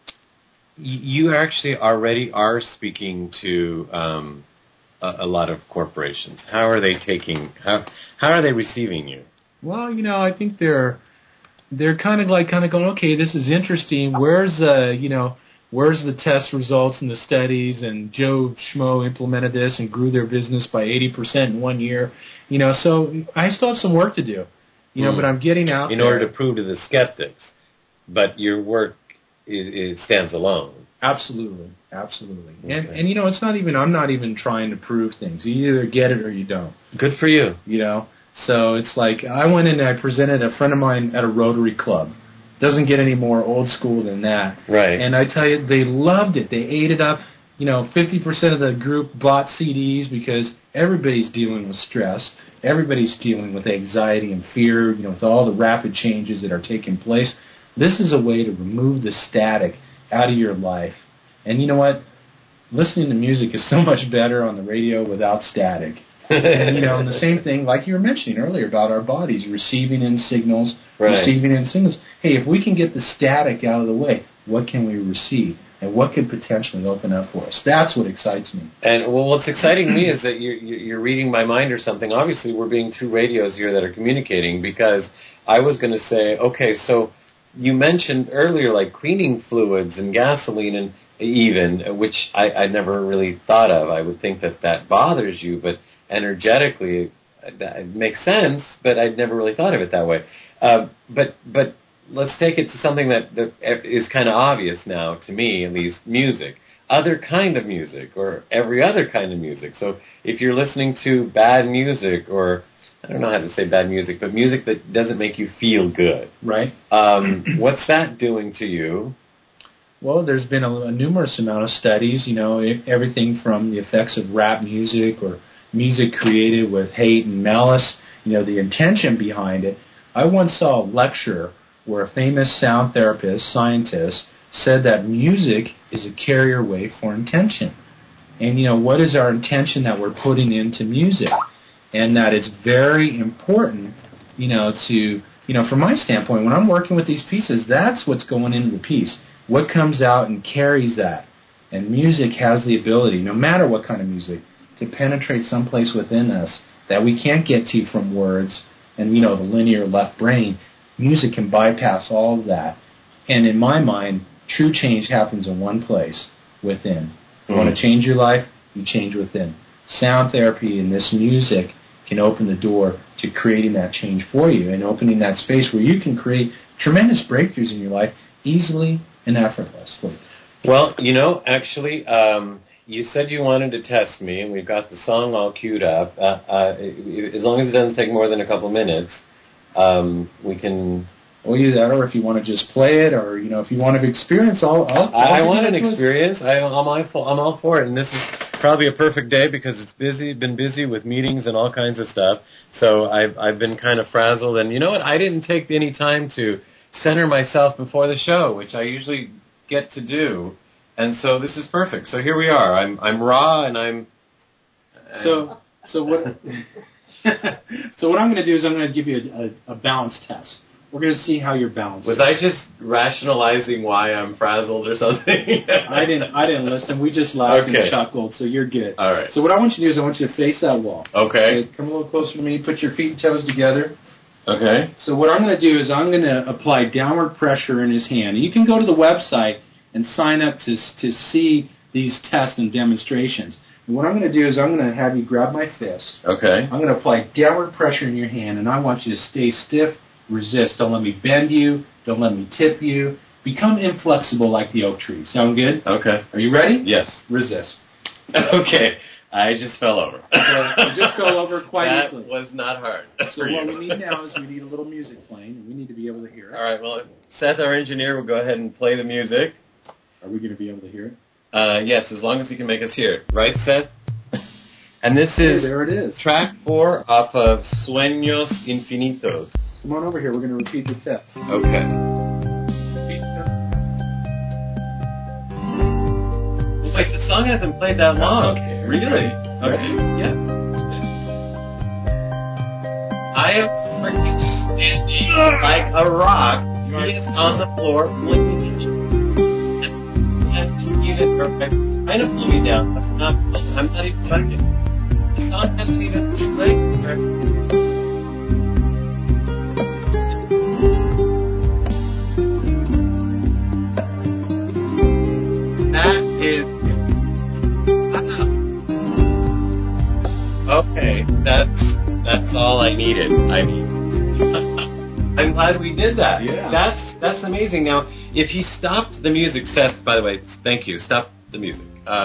you actually already are speaking to a lot of corporations. How are they how are they receiving you? Well, you know, I think they're kind of going, okay, this is interesting. Where's the test results and the studies? And Joe Schmo implemented this and grew their business by 80% in 1 year. You know, so I still have some work to do. You know, but I'm getting out in order to prove to the skeptics. But your work it stands alone. Absolutely. Okay. And you know, I'm not even trying to prove things. You either get it or you don't. Good for you. You know, so it's like I went in and I presented a friend of mine at a Rotary Club. Doesn't get any more old school than that. Right. And I tell you, they loved it. They ate it up. You know, 50% of the group bought CDs because everybody's dealing with stress. Everybody's dealing with anxiety and fear, you know, with all the rapid changes that are taking place. This is a way to remove the static out of your life. And you know what? Listening to music is so much better on the radio without static. And, you know, and the same thing, like you were mentioning earlier about our bodies, receiving in signals, receiving in signals. Hey, if we can get the static out of the way, what can we receive? And what could potentially open up for us? That's what excites me. And well, what's exciting me is that you're reading my mind or something. Obviously, we're being two radios here that are communicating, because I was going to say, okay, so you mentioned earlier like cleaning fluids and gasoline and even, which I never really thought of. I would think that bothers you, but energetically it makes sense, but I'd never really thought of it that way. But let's take it to something that is kind of obvious now, to me at least, music. Other kind of music, or every other kind of music. So if you're listening to bad music, or I don't know how to say bad music, but music that doesn't make you feel good. Right. What's that doing to you? Well, there's been a numerous amount of studies, you know, everything from the effects of rap music or music created with hate and malice, you know, the intention behind it. I once saw a lecture where a famous sound therapist, scientist, said that music is a carrier wave for intention. And, you know, what is our intention that we're putting into music? And that it's very important, you know, from my standpoint, when I'm working with these pieces, that's what's going into the piece. What comes out and carries that. And music has the ability, no matter what kind of music, to penetrate someplace within us that we can't get to from words and, you know, the linear left brain. Music can bypass all of that. And in my mind, true change happens in one place, within. You want to change your life, you change within. Sound therapy and this music can open the door to creating that change for you and opening that space where you can create tremendous breakthroughs in your life easily and effortlessly. Well, you know, actually, you said you wanted to test me, and we've got the song all queued up. As long as it doesn't take more than a couple minutes, we can... Well, either that, or if you want to just play it, or, you know, if you want to experience I want an experience. I'm all for it, and this is probably a perfect day because it's been busy with meetings and all kinds of stuff. So I've been kind of frazzled, and you know what? I didn't take any time to center myself before the show, which I usually get to do, and so this is perfect. So here we are. I'm raw, and I'm. So what? So what I'm going to do is I'm going to give you a balance test. We're going to see how your balance Was is. I just rationalizing why I'm frazzled or something? I didn't listen. We just laughed and chuckled, so you're good. All right. So what I want you to do is I want you to face that wall. Okay. Come a little closer to me. Put your feet and toes together. Okay. So what I'm going to do is I'm going to apply downward pressure in his hand. You can go to the website and sign up to see these tests and demonstrations. And what I'm going to do is I'm going to have you grab my fist. Okay. I'm going to apply downward pressure in your hand, and I want you to stay stiff, resist. Don't let me bend you. Don't let me tip you. Become inflexible like the oak tree. Sound good? Okay. Are you ready? Yes. Resist. Okay. I just fell over. You just fell over quite easily. That was not hard. So what we need now is we need a little music playing, and we need to be able to hear it. All right. Well, Seth, our engineer, will go ahead and play the music. Are we going to be able to hear it? Yes, as long as he can make us hear it. Right, Seth? And this is there it is. Track 4 off of Sueños Infinitos. Come on over here. We're going to repeat the test. Okay. Wait, the song hasn't played that long. Okay. Really? Okay. Yeah. I am freaking standing like a rock. He is on the floor blinking at you. And trying to pull me down, but I'm not even budging. The song hasn't even played. That is okay. That's all I needed. I mean, I'm glad we did that. Yeah. That's amazing. Now, if you stopped the music, Seth, by the way, thank you. Stop the music.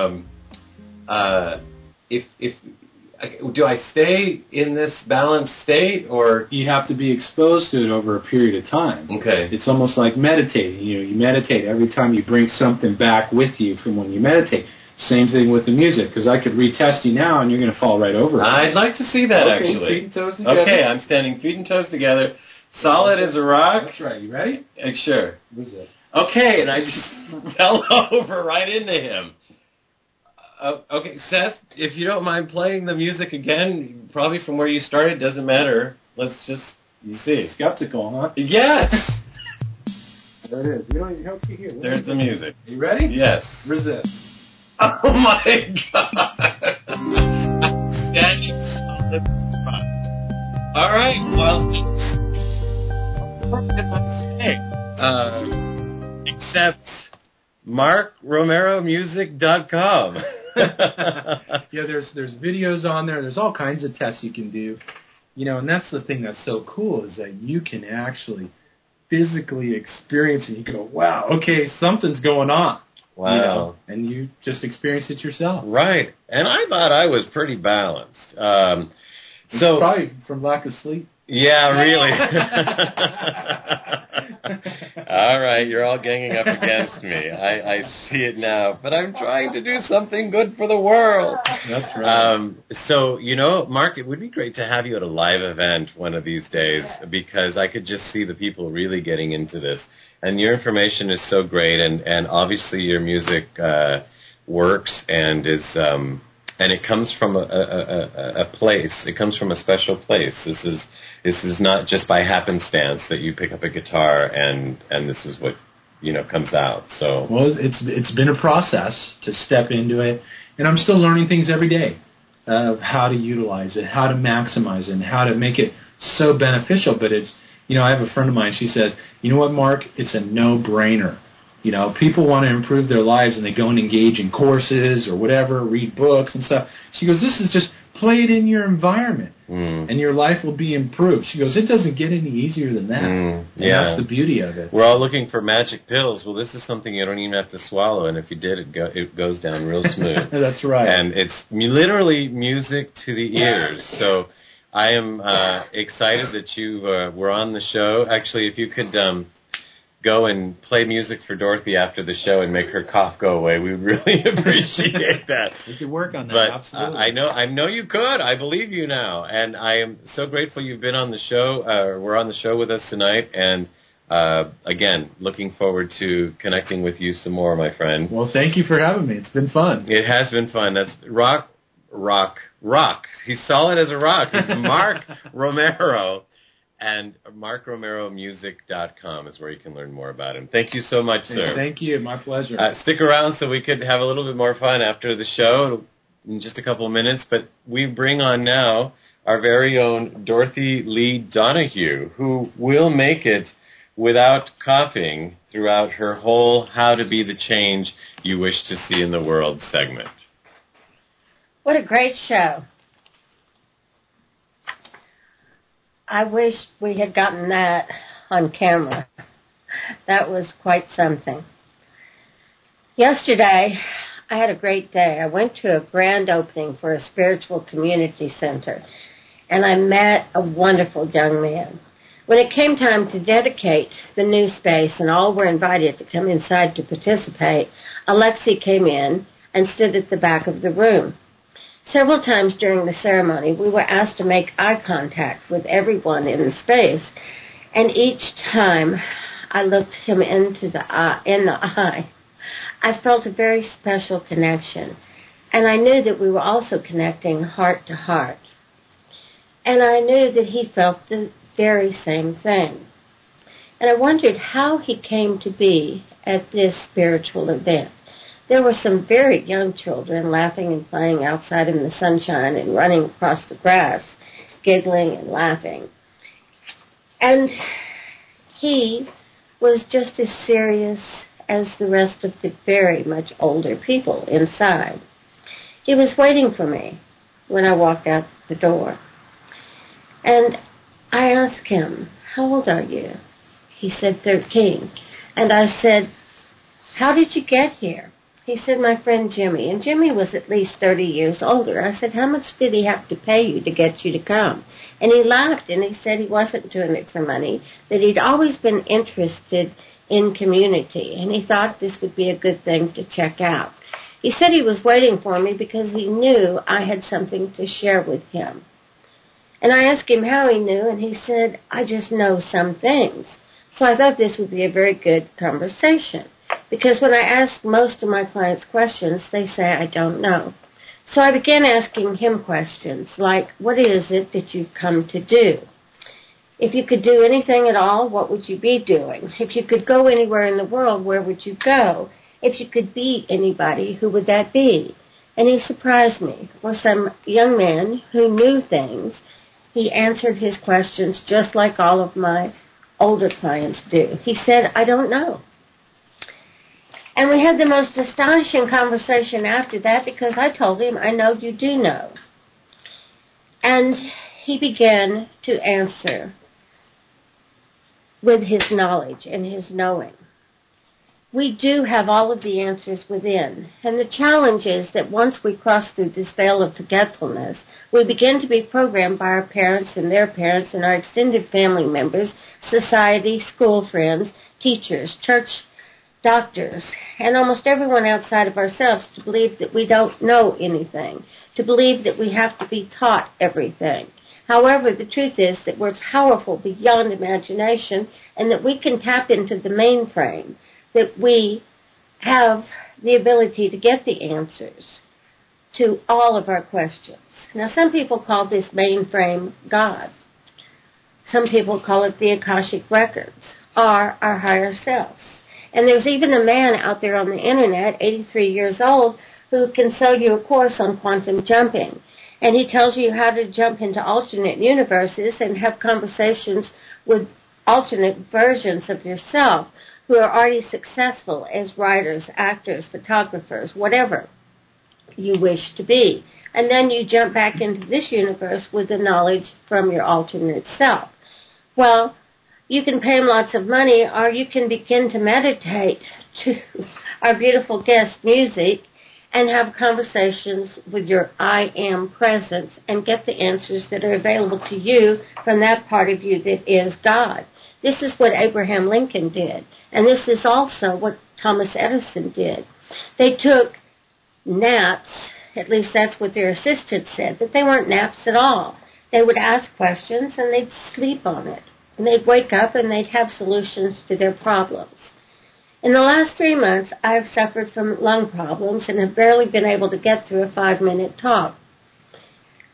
If do I stay in this balanced state, or you have to be exposed to it over a period of time. Okay. It's almost like meditating. You meditate every time you bring something back with you from when you meditate. Same thing with the music, because I could retest you now and you're going to fall right over it. I'd like to see that, actually. Feet and toes together. Okay, I'm standing feet and toes together, solid as a rock. That's right. You ready? Sure. Resist. Okay, and I just fell over right into him. Okay, Seth, if you don't mind playing the music again, probably from where you started, doesn't matter. Let's just see. Skeptical, huh? Yes! There it is. You don't even help you here. There's the music. You ready? Yes. Resist. Oh my God! Standing solid rock. All right, well, what can I say? Except MarkRomeroMusic.com. Yeah, there's videos on there. There's all kinds of tests you can do. And that's the thing that's so cool is that you can actually physically experience it. You go, wow, okay, something's going on. Wow. And you just experience it yourself. Right. And I thought I was pretty balanced. So probably from lack of sleep. Yeah, really. All right, you're all ganging up against me. I see it now. But I'm trying to do something good for the world. That's right. So, Mark, it would be great to have you at a live event one of these days, because I could just see the people really getting into this. And your information is so great, and obviously your music works and is and it comes from a place. It comes from a special place. This is not just by happenstance that you pick up a guitar and this is what comes out. So it's been a process to step into it, and I'm still learning things every day of how to utilize it, how to maximize it, and how to make it so beneficial. But it's I have a friend of mine. She says, "You know what, Mark? It's a no-brainer. People want to improve their lives, and they go and engage in courses or whatever, read books and stuff." She goes, "This is just play it in your environment, and your life will be improved." She goes, "It doesn't get any easier than that." And that's the beauty of it. We're all looking for magic pills. Well, this is something you don't even have to swallow, and if you did, it goes down real smooth. That's right. And it's literally music to the ears. So I am excited that you were on the show. Actually, if you could go and play music for Dorothy after the show and make her cough go away, we would really appreciate that. We could work on that, but, absolutely. I know you could. I believe you now. And I am so grateful you've been on the show. We're on the show with us tonight. And, again, looking forward to connecting with you some more, my friend. Well, thank you for having me. It's been fun. It has been fun. That's rock. He's solid as a rock. He's Mark Romero. And MarkRomeroMusic.com is where you can learn more about him. Thank you so much, sir. Thank you. My pleasure. Stick around so we could have a little bit more fun after the show in just a couple of minutes. But we bring on now our very own Dorothy Lee Donahue, who will make it without coughing throughout her whole How to Be the Change You Wish to See in the World segment. What a great show. I wish we had gotten that on camera. That was quite something. Yesterday, I had a great day. I went to a grand opening for a spiritual community center, and I met a wonderful young man. When it came time to dedicate the new space and all were invited to come inside to participate, Alexi came in and stood at the back of the room. Several times during the ceremony, we were asked to make eye contact with everyone in the space, and each time I looked him in the eye, I felt a very special connection, and I knew that we were also connecting heart to heart. And I knew that he felt the very same thing. And I wondered how he came to be at this spiritual event. There were some very young children laughing and playing outside in the sunshine and running across the grass, giggling and laughing. And he was just as serious as the rest of the very much older people inside. He was waiting for me when I walked out the door. And I asked him, "How old are you?" He said, 13. And I said, "How did you get here?" He said, "My friend Jimmy." And Jimmy was at least 30 years older. I said, "How much did he have to pay you to get you to come?" And he laughed, and he said he wasn't doing it for money, that he'd always been interested in community, and he thought this would be a good thing to check out. He said he was waiting for me because he knew I had something to share with him. And I asked him how he knew, and he said, "I just know some things." So I thought this would be a very good conversation, because when I ask most of my clients questions, they say, "I don't know." So I began asking him questions like, "What is it that you've come to do? If you could do anything at all, what would you be doing? If you could go anywhere in the world, where would you go? If you could be anybody, who would that be?" And he surprised me. For some young man who knew things, he answered his questions just like all of my older clients do. He said, "I don't know." And we had the most astonishing conversation after that, because I told him, "I know you do know." And he began to answer with his knowledge and his knowing. We do have all of the answers within. And the challenge is that once we cross through this veil of forgetfulness, we begin to be programmed by our parents and their parents and our extended family members, society, school friends, teachers, church, doctors, and almost everyone outside of ourselves to believe that we don't know anything, to believe that we have to be taught everything. However, the truth is that we're powerful beyond imagination, and that we can tap into the mainframe, that we have the ability to get the answers to all of our questions. Now, some people call this mainframe God. Some people call it the Akashic Records, or our higher selves. And there's even a man out there on the internet, 83 years old, who can sell you a course on quantum jumping. And he tells you how to jump into alternate universes and have conversations with alternate versions of yourself who are already successful as writers, actors, photographers, whatever you wish to be. And then you jump back into this universe with the knowledge from your alternate self. Well, you can pay him lots of money, or you can begin to meditate to our beautiful guest music and have conversations with your I am presence and get the answers that are available to you from that part of you that is God. This is what Abraham Lincoln did, and this is also what Thomas Edison did. They took naps, at least that's what their assistant said, but they weren't naps at all. They would ask questions and they'd sleep on it. And they'd wake up and they'd have solutions to their problems. In the last 3 months, I have suffered from lung problems and have barely been able to get through a 5-minute talk.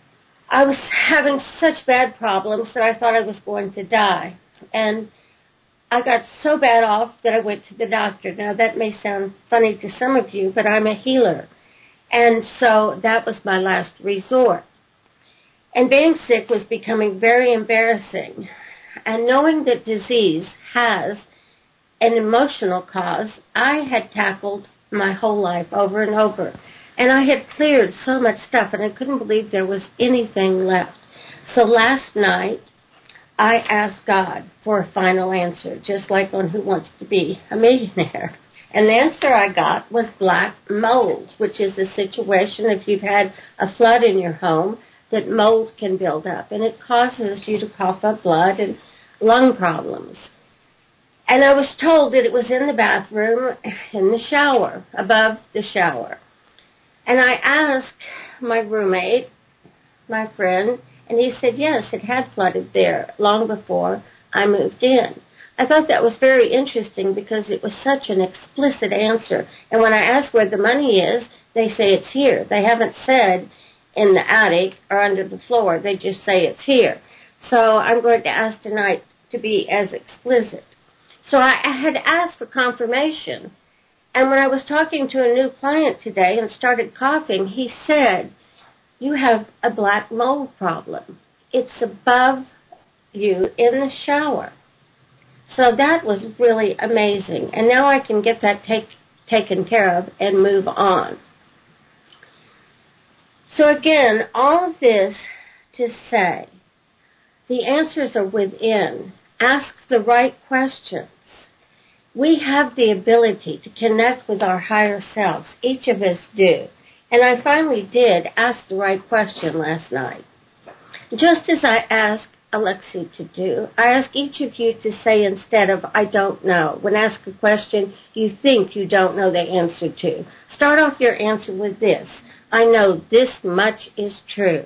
I was having such bad problems that I thought I was going to die. And I got so bad off that I went to the doctor. Now, that may sound funny to some of you, but I'm a healer. And so that was my last resort. And being sick was becoming very embarrassing. And knowing that disease has an emotional cause, I had tackled my whole life over and over. And I had cleared so much stuff, and I couldn't believe there was anything left. So last night, I asked God for a final answer, just like on Who Wants to Be a Millionaire. And the answer I got was black mold, which is a situation if you've had a flood in your home, that mold can build up, and it causes you to cough up blood and lung problems. And I was told that it was in the bathroom, in the shower, above the shower. And I asked my roommate, my friend, and he said, yes, it had flooded there long before I moved in. I thought that was very interesting because it was such an explicit answer. And when I asked where the money is, they say it's here. They haven't said in the attic or under the floor. They just say it's here. So I'm going to ask tonight to be as explicit. So I had asked for confirmation. And when I was talking to a new client today and started coughing, he said, you have a black mold problem. It's above you in the shower. So that was really amazing. And now I can get that taken care of and move on. So again, all of this to say, the answers are within. Ask the right questions. We have the ability to connect with our higher selves. Each of us do. And I finally did ask the right question last night. Just as I asked Alexi to do, I ask each of you to say instead of, I don't know. When asked a question you think you don't know the answer to, start off your answer with this. I know this much is true.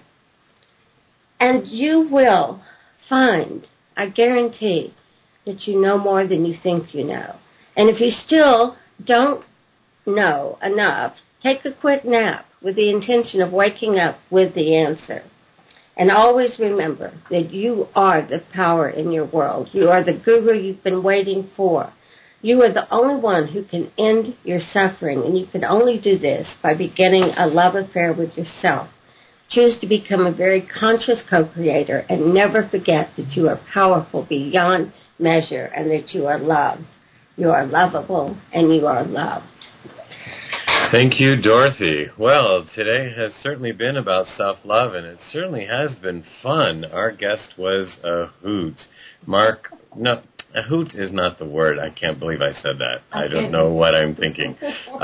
And you will find, I guarantee, that you know more than you think you know. And if you still don't know enough, take a quick nap with the intention of waking up with the answer. And always remember that you are the power in your world. You are the guru you've been waiting for. You are the only one who can end your suffering, and you can only do this by beginning a love affair with yourself. Choose to become a very conscious co-creator, and never forget that you are powerful beyond measure and that you are loved. You are lovable, and you are loved. Thank you, Dorothy. Well, today has certainly been about self-love, and it certainly has been fun. Our guest was a hoot. Mark, no, a hoot is not the word. I can't believe I said that. I don't know what I'm thinking.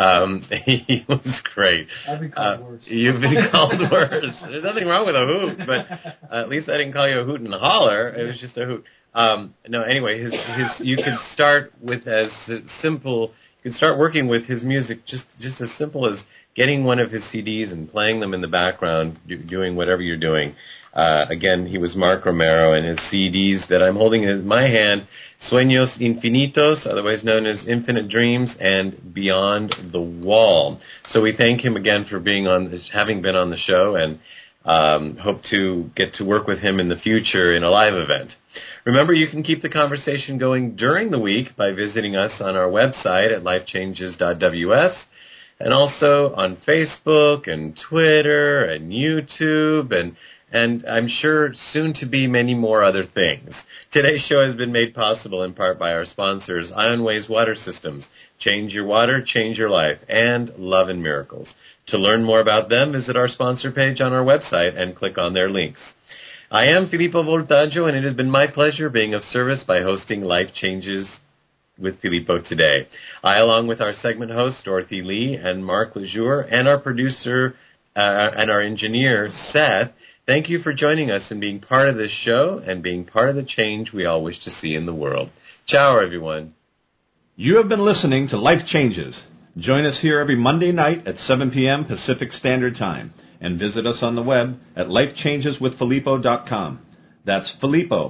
He was great. I've been called worse. You've been called worse. There's nothing wrong with a hoot, but at least I didn't call you a hoot and holler. It was just a hoot. No, anyway, his you could start with as simple. You can start working with his music just as simple as getting one of his CDs and playing them in the background, doing whatever you're doing. Again, he was Mark Romero, and his CDs that I'm holding in my hand, Sueños Infinitos, otherwise known as Infinite Dreams, and Beyond the Wall. So we thank him again for having been on the show, and hope to get to work with him in the future in a live event. Remember, you can keep the conversation going during the week by visiting us on our website at lifechanges.ws, and also on Facebook and Twitter and YouTube and I'm sure soon to be many more other things. Today's show has been made possible in part by our sponsors, IonWays Water Systems, Change Your Water, Change Your Life, and Love and Miracles. To learn more about them, visit our sponsor page on our website and click on their links. I am Filippo Voltaggio, and it has been my pleasure being of service by hosting Life Changes with Filippo today. I, along with our segment host, Dorothy Lee, and Mark Lejour, and our producer and our engineer, Seth, thank you for joining us and being part of this show and being part of the change we all wish to see in the world. Ciao, everyone. You have been listening to Life Changes. Join us here every Monday night at 7 p.m. Pacific Standard Time, and visit us on the web at lifechangeswithfilippo.com. That's Filippo,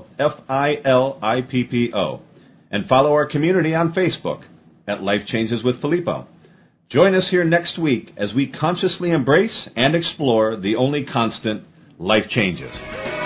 Filippo. And follow our community on Facebook at Life Changes with Filippo. Join us here next week as we consciously embrace and explore the only constant, life changes.